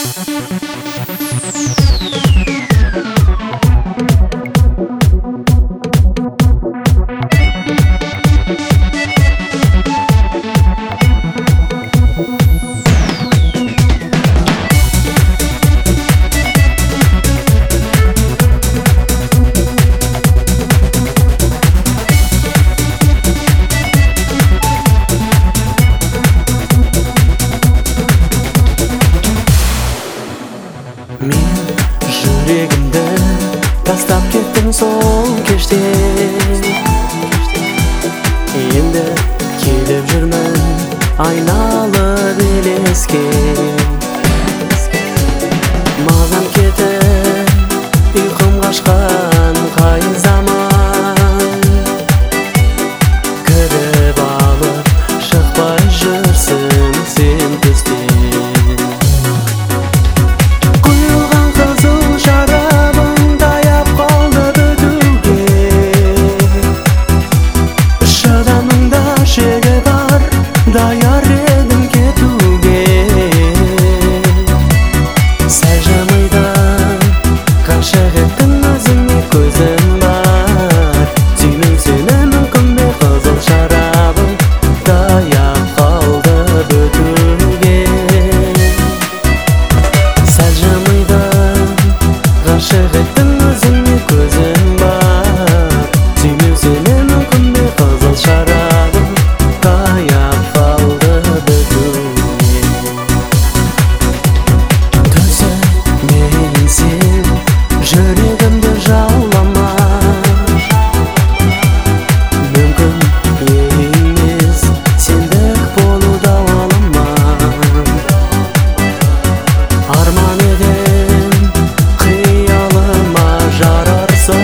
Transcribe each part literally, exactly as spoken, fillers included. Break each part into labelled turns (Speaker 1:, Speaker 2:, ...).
Speaker 1: Жүрегімді тастап кеттің сол кеште, енді келіп жүрмін айналып елеске. Маған кетіп ұйқым қашқан қай заман, кіріп алып шықпай жүрсің сен түстен. Dayar edim кетуге, сәл жымидан ғашық еттің өзіңе көзім бар. Сүймеу сені мүмкін бе қызыл шарабым даяп қалды бітуге. Сәл жымидан ғашық еттің өзіңе көзім бар. Сүймеу сені мүмкін бе қызыл шарабым даяп жүрегімді жаулама, мүмкін емес сендік болу дауалама. Арман едім қиялыма жарарсың,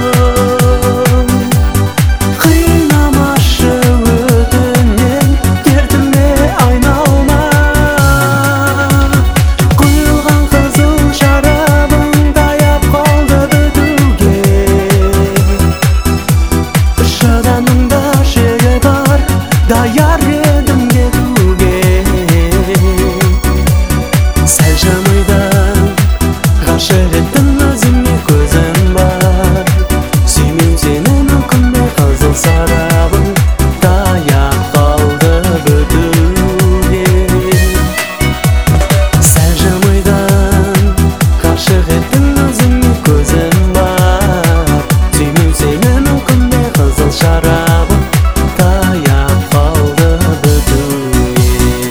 Speaker 1: қинамашы өтінем дертіме айналма. Құйылған қызыл шарабың dayar edim кетуге. Сәл жымидан ғашық еттің өзіңе көзім бар. Сүймеу сені мүмкін бе қызыл шарабым даяп қалды бітуге. Сәл жымидан ғашық еттің өзіңе көзім бар. Сүймеу сені мүмкін бе қызыл шарабым даяп қалды бітуге.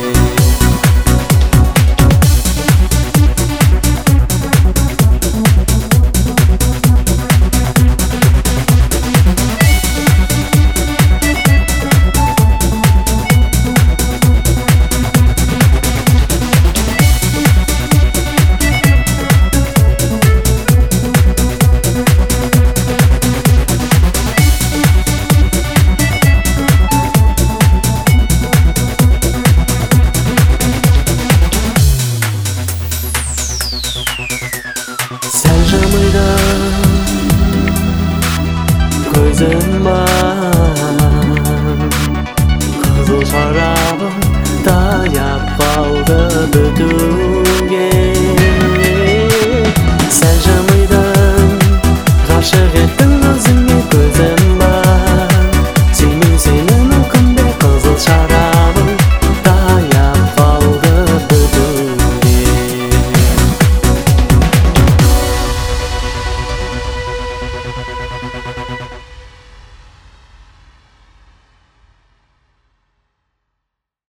Speaker 1: Сәл жымидан көзім бар, қызыл шарабым даяп қалды бітуге. Сәл жымидан ғашық еттің өзіңе көзім бар. Сүймеу сені мүмкін бе қызыл шарабым даяп қалды бітуге.